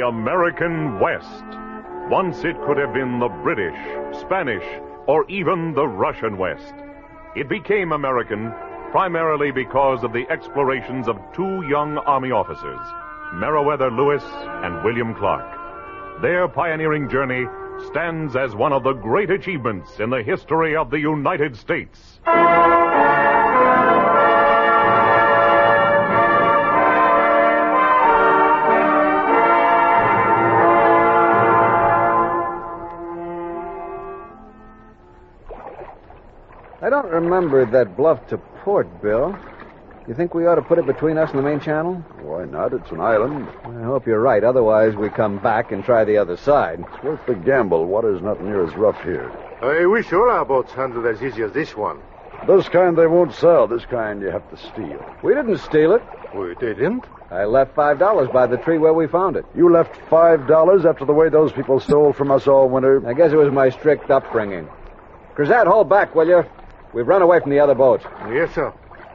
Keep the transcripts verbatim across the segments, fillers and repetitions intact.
the American West. Once it could have been the British, Spanish, or even the Russian West. It became American primarily because of the explorations of two young Army officers, Meriwether Lewis and William Clark. Their pioneering journey stands as one of the great achievements in the history of the United States. I don't remember that bluff to port, Bill. You think we ought to put it between us and the main channel? Why not? It's an island. I hope you're right. Otherwise, we come back and try the other side. It's worth the gamble. Water's not near as rough here. I wish all our boats handled as easy as this one. This kind they won't sell. This kind you have to steal. We didn't steal it. We didn't? I left five dollars by the tree where we found it. You left five dollars after the way those people stole from us all winter? I guess it was my strict upbringing. Cruzat, hold back, will you? We've run away from the other boat. Yes, sir.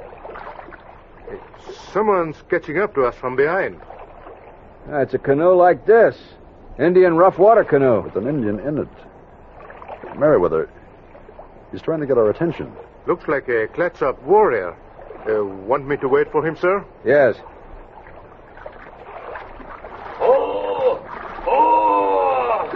Someone's catching up to us from behind. Ah, it's a canoe like this. Indian rough water canoe. With an Indian in it. Meriwether, he's trying to get our attention. Looks like a Clatsop warrior. Uh, want me to wait for him, sir? Yes. Oh! Oh!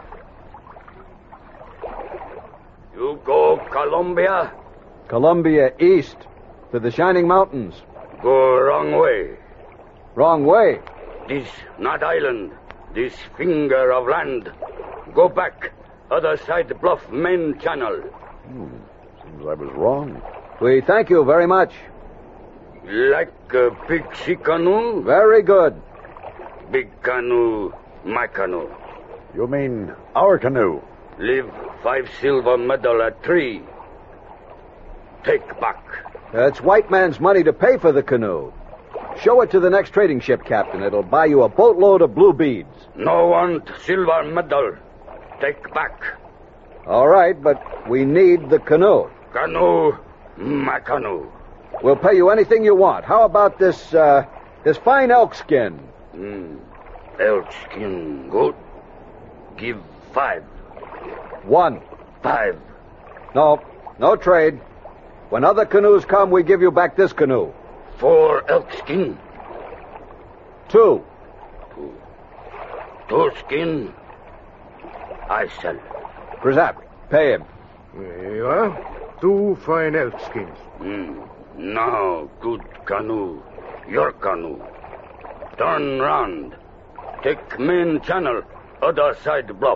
You go Columbia? Columbia east to the Shining Mountains. Go wrong way. Wrong way? This not island. This finger of land. Go back. Other side bluff main channel. Hmm. Seems I was wrong. We thank you very much. Like a big sea canoe? Very good. Big canoe, my canoe. You mean our canoe? Leave five silver medal at three. Take back. That's white man's money to pay for the canoe. Show it to the next trading ship, Captain. It'll buy you a boatload of blue beads. No want silver medal. Take back. All right, but we need the canoe. Canoe, my canoe. We'll pay you anything you want. How about this, uh, this fine elk skin? Mm. Elk skin, good. Give five. One. Five. No, no trade. When other canoes come, we give you back this canoe. Four elk skin. Two. Two. Two skin. I sell. Cruzat, pay him. There you are. Two fine elk skins. Mm. Now, good canoe. Your canoe. Turn round. Take main channel. Other side bluff.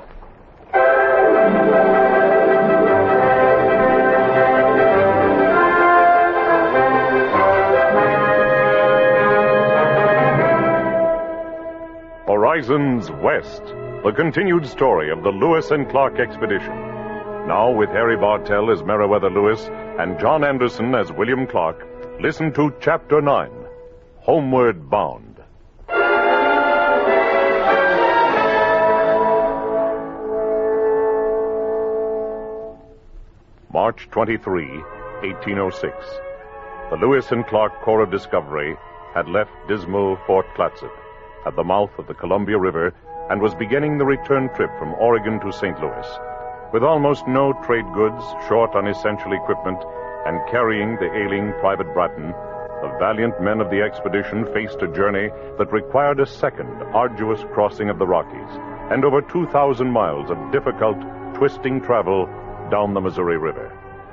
Horizons West, the continued story of the Lewis and Clark expedition. Now with Harry Bartell as Meriwether Lewis and John Anderson as William Clark, listen to Chapter nine, Homeward Bound. March twenty-third, eighteen oh six. The Lewis and Clark Corps of Discovery had left dismal Fort Clatsop at the mouth of the Columbia River and was beginning the return trip from Oregon to Saint Louis. With almost no trade goods, short on essential equipment, and carrying the ailing Private Bratton, the valiant men of the expedition faced a journey that required a second arduous crossing of the Rockies and over two thousand miles of difficult, twisting travel down the Missouri River.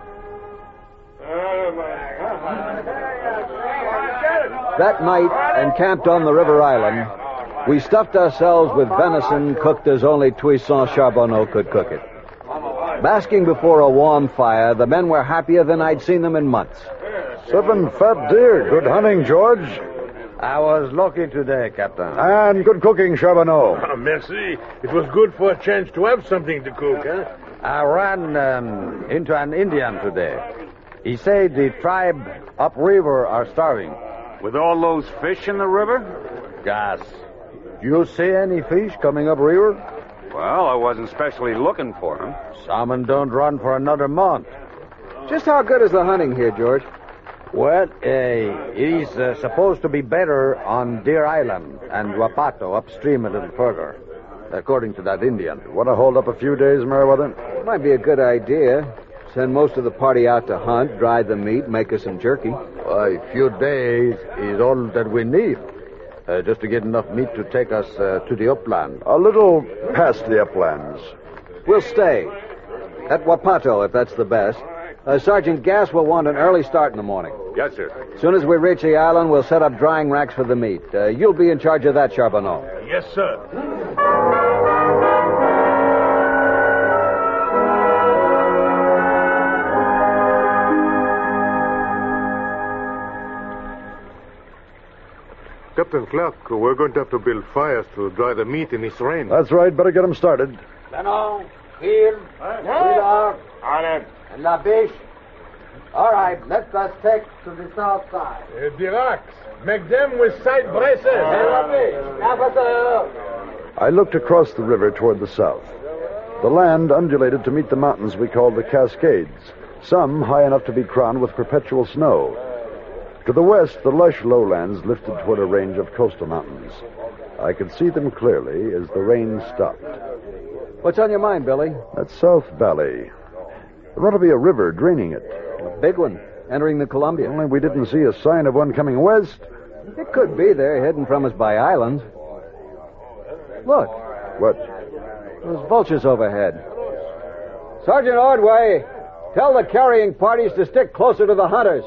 That night, encamped on the river island, we stuffed ourselves with venison cooked as only Toussaint Charbonneau could cook it. Basking before a warm fire, the men were happier than I'd seen them in months. Seven fat deer. Good hunting, George. I was lucky today, Captain. And good cooking, Charbonneau. Oh, merci. It was good for a chance to have something to cook, huh? I ran um, into an Indian today. He said the tribe upriver are starving. With all those fish in the river? Gas. You see any fish coming up river? Well, I wasn't specially looking for them. Salmon don't run for another month. Just how good is the hunting here, George? Well, uh, it is uh, supposed to be better on Deer Island and Wapato upstream a little further, according to that Indian. Want to hold up a few days, Meriwether? Might be a good idea. Send most of the party out to hunt, dry the meat, make us some jerky. A few days is all that we need, uh, just to get enough meat to take us uh, to the upland. A little past the uplands. We'll stay. At Wapato, if that's the best. Uh, Sergeant Gass will want an early start in the morning. Yes, sir. As soon as we reach the island, we'll set up drying racks for the meat. Uh, you'll be in charge of that, Charbonneau. Yes, sir. Captain Clark, we're going to have to build fires to dry the meat in this rain. That's right. Better get them started. Benon, Phil, Willard, and La Biche. All right, let us take to the south side. Uh, the rocks. Make them with side braces. I looked across the river toward the south. The land undulated to meet the mountains we called the Cascades, some high enough to be crowned with perpetual snow. To the west, the lush lowlands lifted toward a range of coastal mountains. I could see them clearly as the rain stopped. What's on your mind, Billy? That South Valley. There ought to be a river draining it. A big one, entering the Columbia. Only we didn't see a sign of one coming west. It could be there, hidden from us by islands. Look, What? those vultures overhead. Sergeant Ordway, tell the carrying parties to stick closer to the hunters.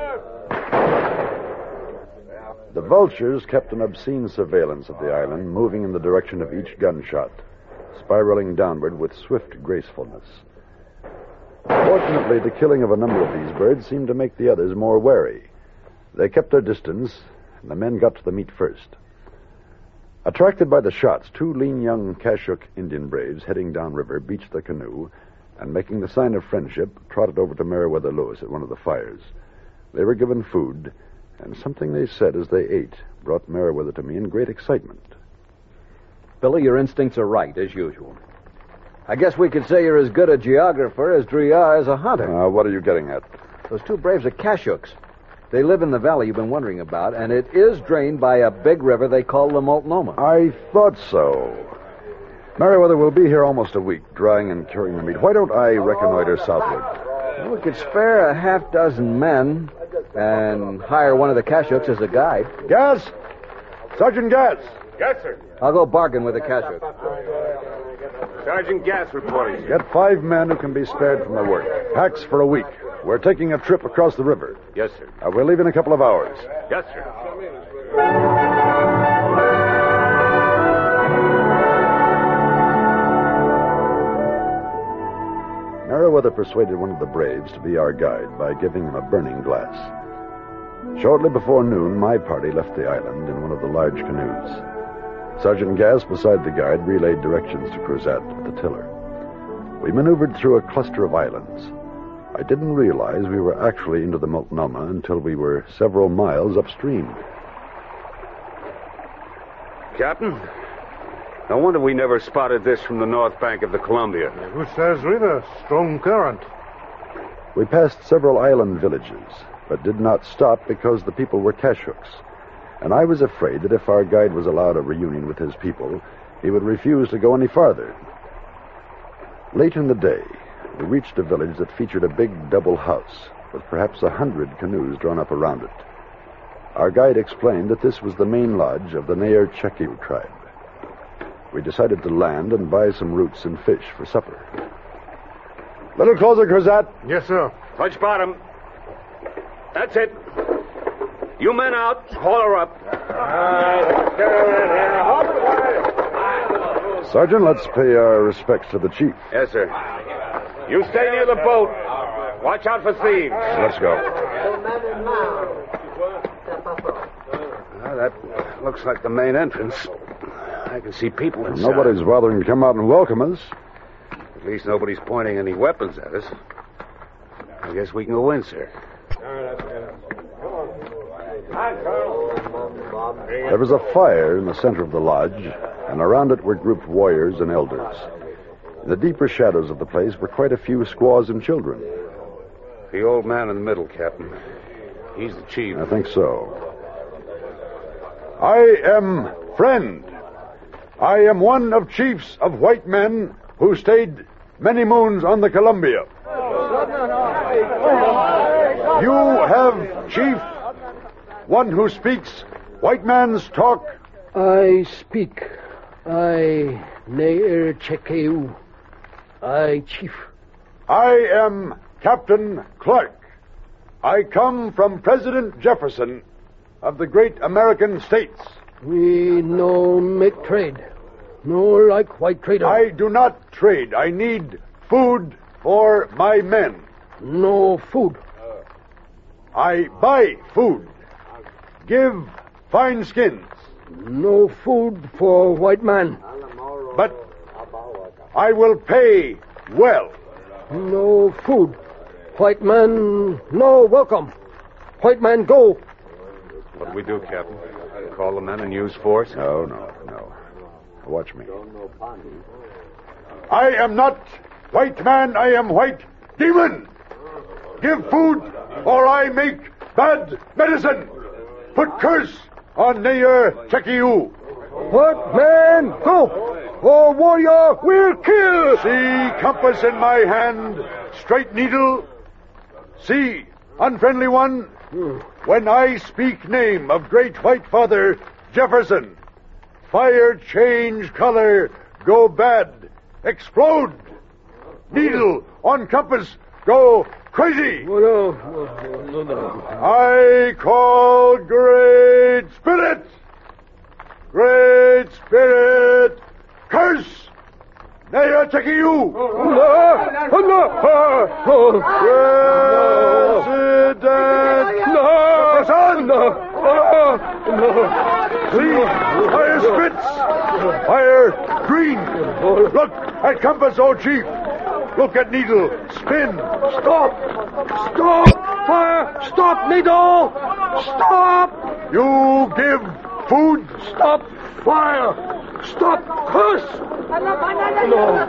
The vultures kept an obscene surveillance of the island, moving in the direction of each gunshot, spiraling downward with swift gracefulness. Fortunately, the killing of a number of these birds seemed to make the others more wary. They kept their distance, and the men got to the meat first. Attracted by the shots, two lean young Kashuk Indian braves heading downriver beached the canoe and, making the sign of friendship, trotted over to Meriwether Lewis at one of the fires. They were given food, and something they said as they ate brought Meriwether to me in great excitement. Billy, your instincts are right, as usual. I guess we could say you're as good a geographer as Drouillard is a hunter. Uh, what are you getting at? Those two braves are Kashuks. They live in the valley you've been wondering about, and it is drained by a big river they call the Multnomah. I thought so. Meriwether will be here almost a week, drying and curing the meat. Why don't I reconnoiter southward? Well, we could spare a half dozen men and hire one of the Kashuks as a guide. Gas! Sergeant Gas! Yes, sir. I'll go bargain with the Kashuk. Sergeant Gas reporting. Get five men who can be spared from their work. Packs for a week. We're taking a trip across the river. Yes, sir. Uh, we'll leave in a couple of hours. Yes, sir. Meriwether persuaded one of the braves to be our guide by giving him a burning glass. Shortly before noon, my party left the island in one of the large canoes. Sergeant Gass, beside the guide, relayed directions to Crozat at the tiller. We maneuvered through a cluster of islands. I didn't realize we were actually into the Multnomah until we were several miles upstream. Captain, no wonder we never spotted this from the north bank of the Columbia. Gustave River, strong current. We passed several island villages, but did not stop because the people were Kashuks. And I was afraid that if our guide was allowed a reunion with his people, he would refuse to go any farther. Late in the day, we reached a village that featured a big double house with perhaps a hundred canoes drawn up around it. Our guide explained that this was the main lodge of the Nair Chekiw tribe. We decided to land and buy some roots and fish for supper. Little closer, Crozat. Yes, sir. Touch bottom. That's it. You men out. Haul her up. Sergeant, let's pay our respects to the chief. Yes, sir. You stay near the boat. Watch out for thieves. Let's go. Well, that looks like the main entrance. I can see people inside. Nobody's bothering to come out and welcome us. At least nobody's pointing any weapons at us. I guess we can go in, sir. There was a fire in the center of the lodge, and around it were grouped warriors and elders. In the deeper shadows of the place were quite a few squaws and children. The old man in the middle, Captain. He's the chief. I think so. I am friend. I am one of chiefs of white men who stayed many moons on the Columbia. You have, chief, one who speaks white man's talk. I speak. I ne'er Chekeu. I chief. I am Captain Clark. I come from President Jefferson of the great American states. We no make trade. No like white trader. I do not trade. I need food for my men. No food. I buy food. Give fine skins. No food for white man. But I will pay well. No food. White man, no welcome. White man, go. What do we do, Captain? Call the men and use force? No, no, no. Watch me. I am not white man. I am white demon. Give food or I make bad medicine. Put curse on Neyer Chekiu. What man? Go! Or warrior will kill! See compass in my hand, straight needle. See, unfriendly one, when I speak name of great white father Jefferson, fire change color, go bad, explode. Needle on compass, go crazy. Oh, no, no, no, no. I call Great Spirit. Great Spirit, curse Neyer Chekiu. No, no, no. President. No, Jefferson. no, no, no. See, fire spits. Fire green. Look at compass, oh chief. Look at needle. Spin. Stop. Stop. Fire. Stop, needle. Stop. You give food. Stop. Fire. Stop. Curse. No.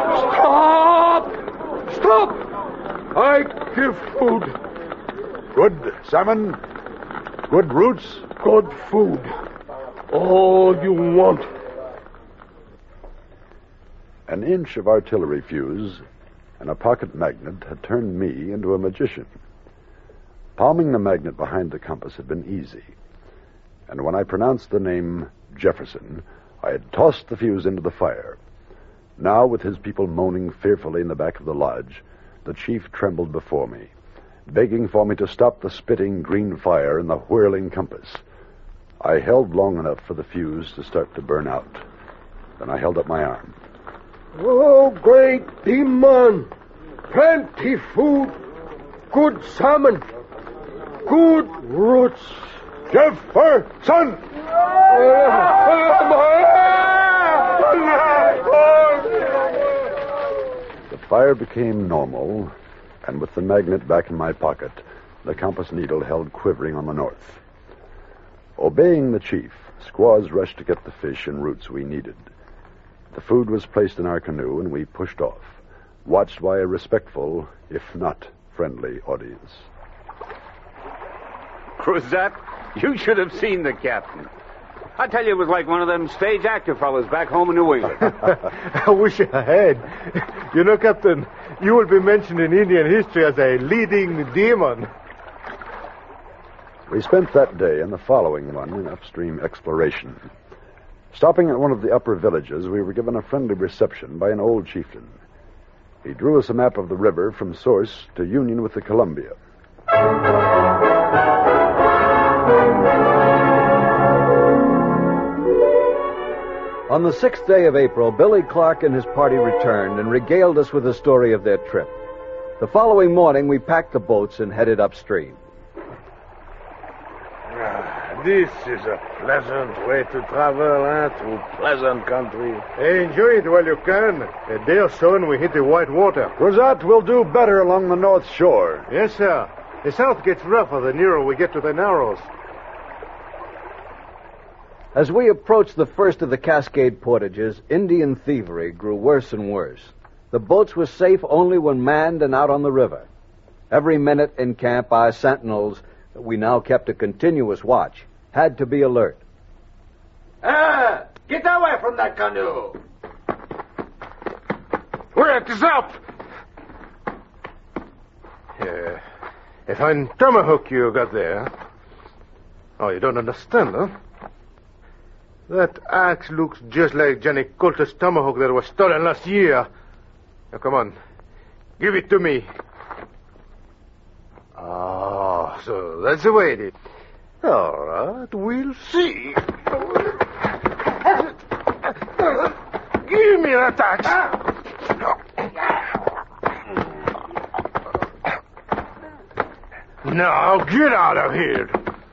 Stop. Stop. I give food. Good salmon. Good roots. Good food. All you want. An inch of artillery fuse and a pocket magnet had turned me into a magician. Palming the magnet behind the compass had been easy. And when I pronounced the name Jefferson, I had tossed the fuse into the fire. Now, with his people moaning fearfully in the back of the lodge, the chief trembled before me, begging for me to stop the spitting green fire and the whirling compass. I held long enough for the fuse to start to burn out. Then I held up my arm. Oh, great demon! Plenty food, good salmon, good roots. Jefferson! The fire became normal, and with the magnet back in my pocket, the compass needle held quivering on the north. Obeying the chief, squaws rushed to get the fish and roots we needed. The food was placed in our canoe, and we pushed off, watched by a respectful, if not friendly, audience. Cruzat, you should have seen the captain. I tell you, it was like one of them stage actor fellas back home in New England. I wish I had. You know, Captain, you will be mentioned in Indian history as a leading demon. We spent that day and the following one in upstream exploration. Stopping at one of the upper villages, we were given a friendly reception by an old chieftain. He drew us a map of the river from source to union with the Columbia. On the sixth day of April, Billy Clark and his party returned and regaled us with the story of their trip. The following morning, we packed the boats and headed upstream. This is a pleasant way to travel, eh? Through pleasant country. Enjoy it while you can. A day or so and we hit the white water. Cruzat will do better along the north shore. Yes, sir. The south gets rougher the nearer we get to the Narrows. As we approached the first of the Cascade portages, Indian thievery grew worse and worse. The boats were safe only when manned and out on the river. Every minute in camp, our sentinels We now kept a continuous watch. Had to be alert. Ah! Get away from that canoe! Wait, it's up! Yeah. A fine tomahawk you got there. Oh, you don't understand, huh? That axe looks just like Johnny Coulter's tomahawk that was stolen last year. Now, come on. Give it to me. Oh, so that's the way it is. All right, we'll see. Give me that axe. Now, get out of here.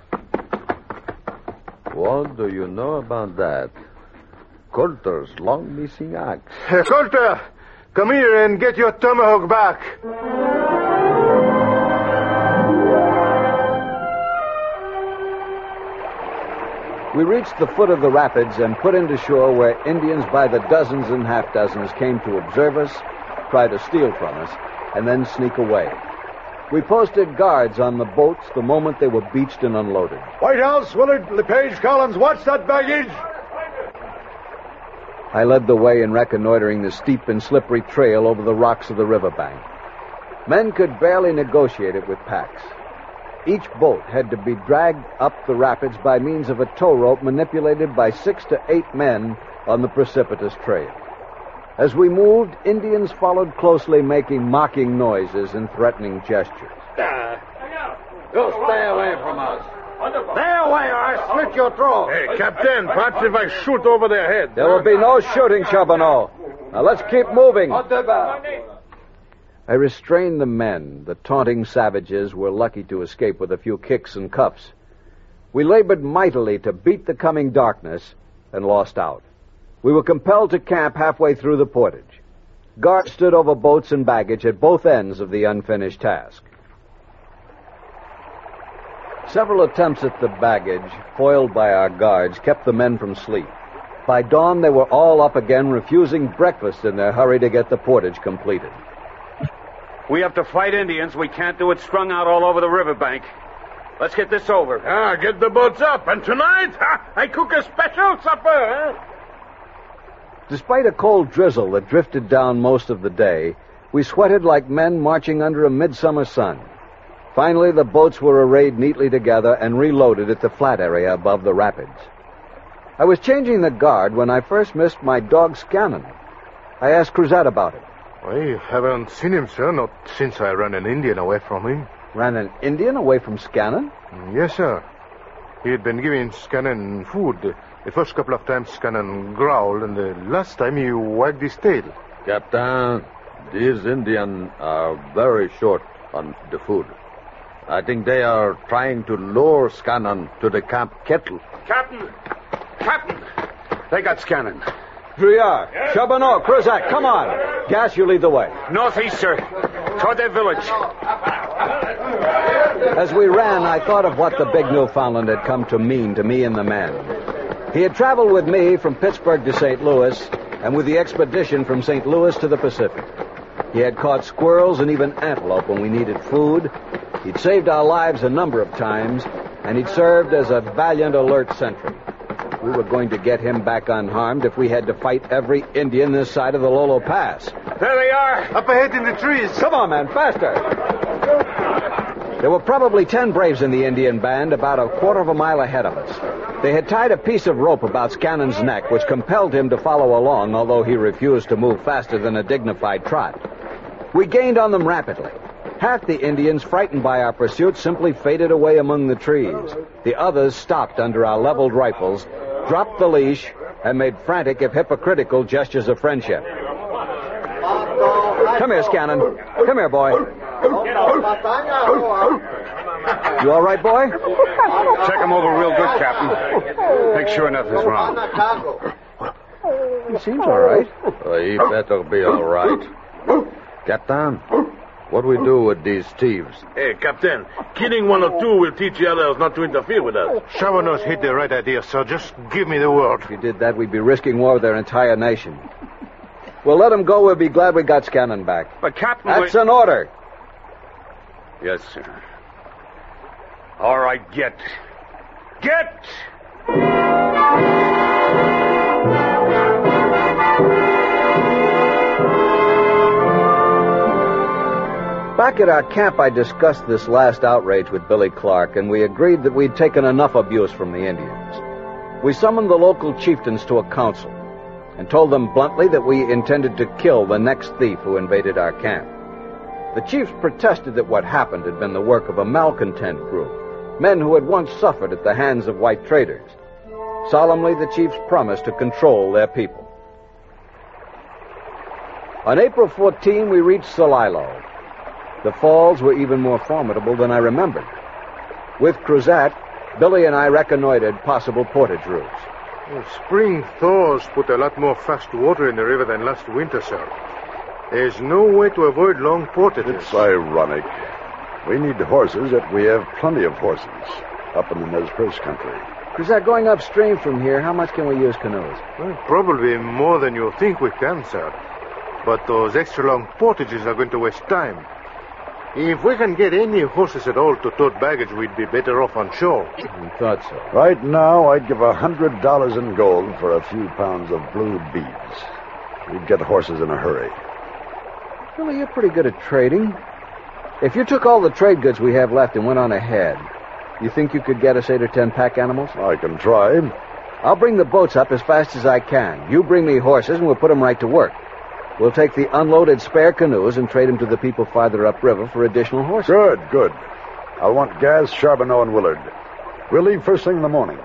What do you know about that? Coulter's long missing axe. Hey, Coulter, come here and get your tomahawk back. We reached the foot of the rapids and put into shore where Indians by the dozens and half dozens came to observe us, try to steal from us, and then sneak away. We posted guards on the boats the moment they were beached and unloaded. White House, Willard, LePage, Collins, watch that baggage! I led the way in reconnoitering the steep and slippery trail over the rocks of the riverbank. Men could barely negotiate it with packs. Each boat had to be dragged up the rapids by means of a tow rope manipulated by six to eight men on the precipitous trail. As we moved, Indians followed closely, making mocking noises and threatening gestures. Uh, you stay away from us. Stay away or I slit your throat. Hey, Captain, perhaps if I shoot over their head. There will be no shooting, Charbonneau. Now let's keep moving. I restrained the men. The taunting savages were lucky to escape with a few kicks and cuffs. We labored mightily to beat the coming darkness and lost out. We were compelled to camp halfway through the portage. Guards stood over boats and baggage at both ends of the unfinished task. Several attempts at the baggage, foiled by our guards, kept the men from sleep. By dawn, they were all up again, refusing breakfast in their hurry to get the portage completed. We have to fight Indians. We can't do it strung out all over the riverbank. Let's get this over. Ah, get the boats up. And tonight, ha, I cook a special supper, huh? Despite a cold drizzle that drifted down most of the day, we sweated like men marching under a midsummer sun. Finally, the boats were arrayed neatly together and reloaded at the flat area above the rapids. I was changing the guard when I first missed my dog Scannon. I asked Cruzat about it. I haven't seen him, sir, not since I ran an Indian away from him. Ran an Indian away from Scannon? Yes, sir. He had been giving Scannon food. The first couple of times Scannon growled, and the last time he wagged his tail. Captain, these Indians are very short on the food. I think they are trying to lure Scannon to the camp kettle. Captain! Captain! They got Scannon. Drouillard, yes. Charbonneau, Cruzat, come on. Gas, you lead the way. Northeast, sir. Toward their village. As we ran, I thought of what the big Newfoundland had come to mean to me and the men. He had traveled with me from Pittsburgh to Saint Louis, and with the expedition from Saint Louis to the Pacific. He had caught squirrels and even antelope when we needed food. He'd saved our lives a number of times, and he'd served as a valiant, alert sentry. We were going to get him back unharmed if we had to fight every Indian this side of the Lolo Pass. There they are. Up ahead in the trees. Come on, man, faster. There were probably ten braves in the Indian band about a quarter of a mile ahead of us. They had tied a piece of rope about Scannon's neck, which compelled him to follow along, although he refused to move faster than a dignified trot. We gained on them rapidly. Half the Indians, frightened by our pursuit, simply faded away among the trees. The others stopped under our leveled rifles, dropped the leash, and made frantic, if hypocritical, gestures of friendship. Come here, Scannon. Come here, boy. You all right, boy? Check him over real good, Captain. Make sure nothing's wrong. He seems all right. Uh, he better be all right. Captain, what we do with these thieves? Hey, Captain, killing one or two will teach the others not to interfere with us. Charbonneau's hit the right idea, sir. Just give me the word. If you did that, we'd be risking war with their entire nation. We'll let them go. We'll be glad we got Scannon back. But, Captain... That's we... an order. Yes, sir. All right, get. Get! Back at our camp, I discussed this last outrage with Billy Clark, and we agreed that we'd taken enough abuse from the Indians. We summoned the local chieftains to a council and told them bluntly that we intended to kill the next thief who invaded our camp. The chiefs protested that what happened had been the work of a malcontent group, men who had once suffered at the hands of white traders. Solemnly, the chiefs promised to control their people. On April fourteenth, we reached Celilo. The falls were even more formidable than I remembered. With Cruzat, Billy and I reconnoitered possible portage routes. Well, spring thaws put a lot more fast water in the river than last winter, sir. There's no way to avoid long portages. It's ironic. We need horses, yet we have plenty of horses up in the Nez Perce country. Cruzat, going upstream from here, how much can we use canoes? Well, probably more than you think we can, sir. But those extra long portages are going to waste time. If we can get any horses at all to tote baggage, we'd be better off on shore. We thought so. Right now, I'd give a hundred dollars in gold for a few pounds of blue beads. We'd get horses in a hurry. Billy, you're pretty good at trading. If you took all the trade goods we have left and went on ahead, you think you could get us eight or ten pack animals? I can try. I'll bring the boats up as fast as I can. You bring me horses, and we'll put them right to work. We'll take the unloaded spare canoes and trade them to the people farther upriver for additional horses. Good, good. I'll want Gaz, Charbonneau, and Willard. We'll leave first thing in the morning.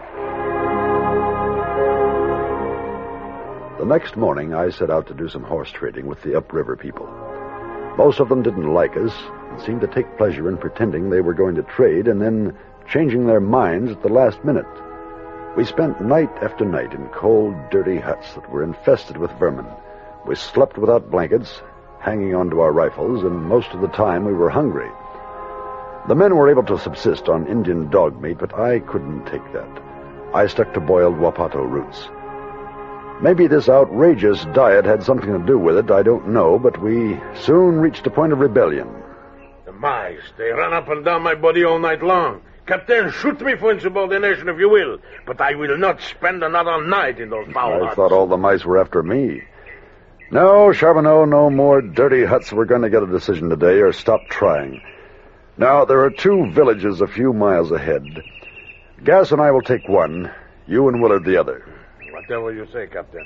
The next morning, I set out to do some horse trading with the upriver people. Most of them didn't like us and seemed to take pleasure in pretending they were going to trade and then changing their minds at the last minute. We spent night after night in cold, dirty huts that were infested with vermin. We slept without blankets, hanging onto our rifles, and most of the time we were hungry. The men were able to subsist on Indian dog meat, but I couldn't take that. I stuck to boiled wapato roots. Maybe this outrageous diet had something to do with it, I don't know, but we soon reached a point of rebellion. The mice, they run up and down my body all night long. Captain, shoot me for insubordination if you will, but I will not spend another night in those foul I huts. thought all the mice were after me. No, Charbonneau, no more dirty huts. We're going to get a decision today, or stop trying. Now, there are two villages a few miles ahead. Gas and I will take one, you and Willard the other. Whatever you say, Captain.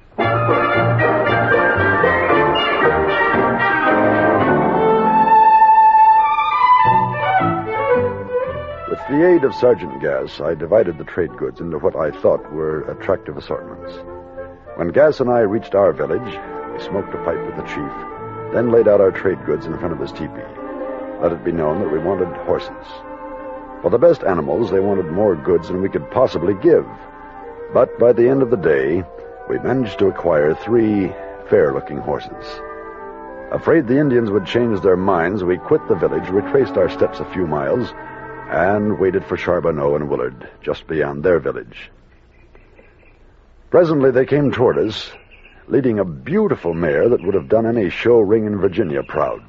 With the aid of Sergeant Gas, I divided the trade goods into what I thought were attractive assortments. When Gas and I reached our village, we smoked a pipe with the chief, then laid out our trade goods in front of his teepee. Let it be known that we wanted horses. For the best animals, they wanted more goods than we could possibly give. But by the end of the day, we managed to acquire three fair-looking horses. Afraid the Indians would change their minds, we quit the village, retraced our steps a few miles, and waited for Charbonneau and Willard just beyond their village. Presently they came toward us, leading a beautiful mare that would have done any show ring in Virginia proud.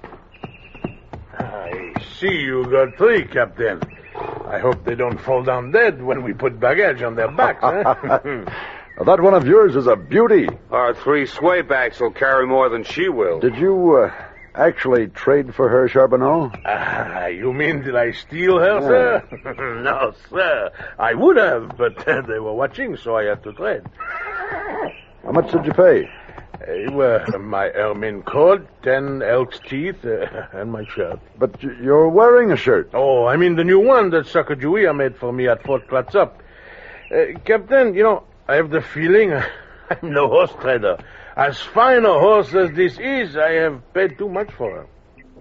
I see you got three, Captain. I hope they don't fall down dead when we put baggage on their backs, huh? Now, that one of yours is a beauty. Our three swaybacks will carry more than she will. Did you uh, actually trade for her, Charbonneau? Ah, you mean did I steal her, sir? No, sir. I would have, but uh, they were watching, so I had to trade. How much did you pay? Uh, well, my ermine coat, ten elk's teeth, uh, and my shirt. But you're wearing a shirt. Oh, I mean the new one that Sacagawea made for me at Fort Clatsop. Uh, Captain, you know, I have the feeling I'm no horse trader. As fine a horse as this is, I have paid too much for her.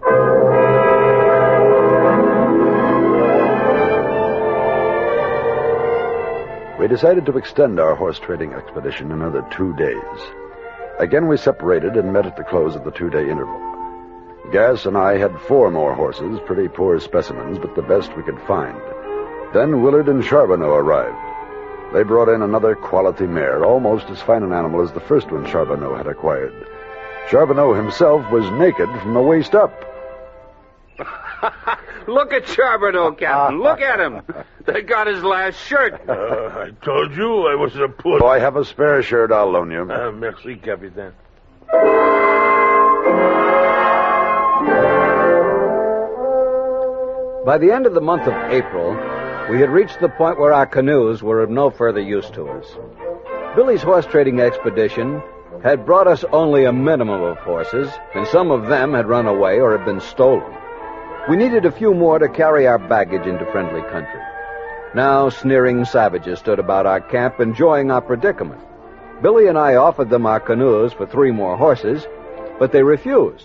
We decided to extend our horse trading expedition another two days. Again, we separated and met at the close of the two-day interval. Gas and I had four more horses, pretty poor specimens, but the best we could find. Then Willard and Charbonneau arrived. They brought in another quality mare, almost as fine an animal as the first one Charbonneau had acquired. Charbonneau himself was naked from the waist up. Look at Charbonneau, Captain. Look at him. They got his last shirt. Uh, I told you I was a poor... Oh, I have a spare shirt. I'll loan you. Uh, merci, Capitaine. By the end of the month of April, we had reached the point where our canoes were of no further use to us. Billy's horse trading expedition had brought us only a minimum of horses, and some of them had run away or had been stolen. We needed a few more to carry our baggage into friendly country. Now sneering savages stood about our camp, enjoying our predicament. Billy and I offered them our canoes for three more horses, but they refused.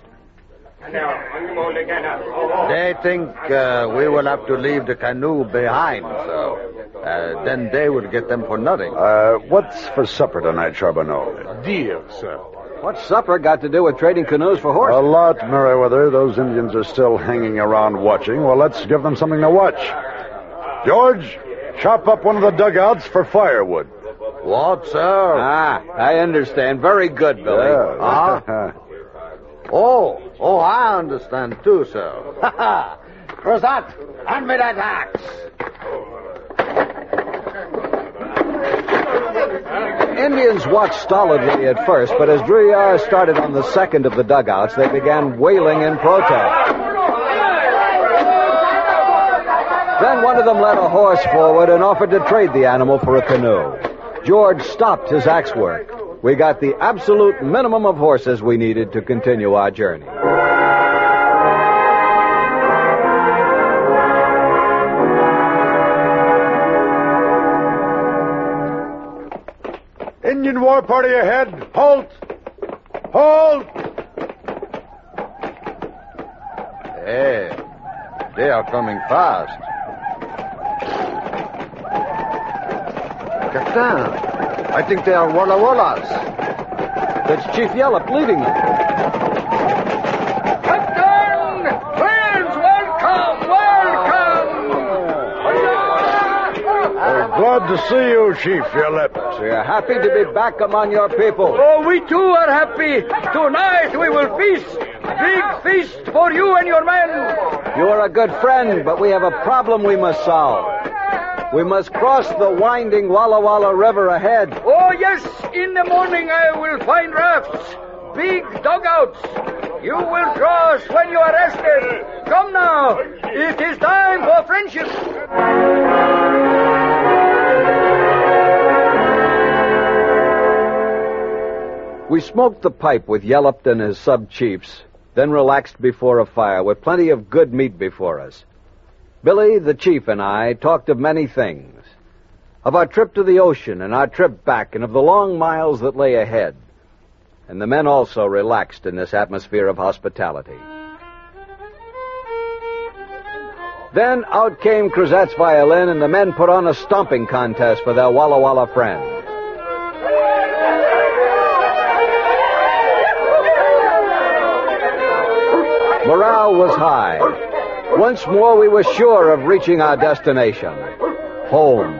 They think uh, we will have to leave the canoe behind, so uh, then they will get them for nothing. Uh, what's for supper tonight, Charbonneau? Dear, sir. What's supper got to do with trading canoes for horses? A lot, Meriwether. Those Indians are still hanging around watching. Well, let's give them something to watch. George, chop up one of the dugouts for firewood. What, sir? Ah, I understand. Very good, Billy. Yeah. Ah? Oh, oh, I understand too, sir. Ha ha! Crozat, hand me that axe. Indians watched stolidly at first, but as Drouillard started on the second of the dugouts, they began wailing in protest. Then one of them led a horse forward and offered to trade the animal for a canoe. George stopped his axe work. We got the absolute minimum of horses we needed to continue our journey. Indian war party ahead. Halt! Halt! Hey, they are coming fast. Captain, I think they are Walla Wallas. That's Chief Yellop leading them. Captain! Friends, welcome, welcome! We're glad to see you, Chief Yellop. We're happy to be back among your people. Oh, we too are happy. Tonight we will feast. Big feast for you and your men. You are a good friend, but we have a problem we must solve. We must cross the winding Walla Walla River ahead. Oh, yes. In the morning I will find rafts. Big dugouts. You will cross when you are rested. Come now. It is time for friendship. We smoked the pipe with Yellop and his sub-chiefs, then relaxed before a fire with plenty of good meat before us. Billy, the chief, and I talked of many things. Of our trip to the ocean and our trip back, and of the long miles that lay ahead. And the men also relaxed in this atmosphere of hospitality. Then out came Crozat's violin, and the men put on a stomping contest for their Walla Walla friends. Morale was high. Once more we were sure of reaching our destination, home.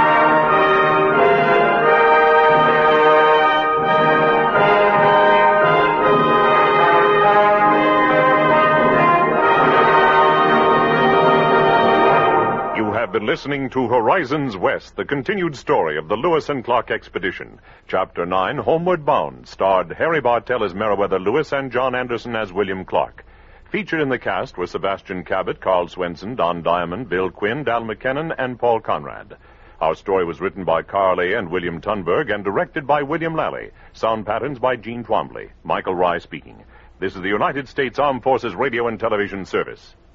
You have been listening to Horizons West, the continued story of the Lewis and Clark expedition. Chapter nine, Homeward Bound, starred Harry Bartell as Meriwether Lewis and John Anderson as William Clark. Featured in the cast were Sebastian Cabot, Carl Swenson, Don Diamond, Bill Quinn, Dal McKennon, and Paul Conrad. Our story was written by Carl A. and William Tunberg and directed by William Lally. Sound patterns by Gene Twombly. Michael Rye speaking. This is the United States Armed Forces Radio and Television Service.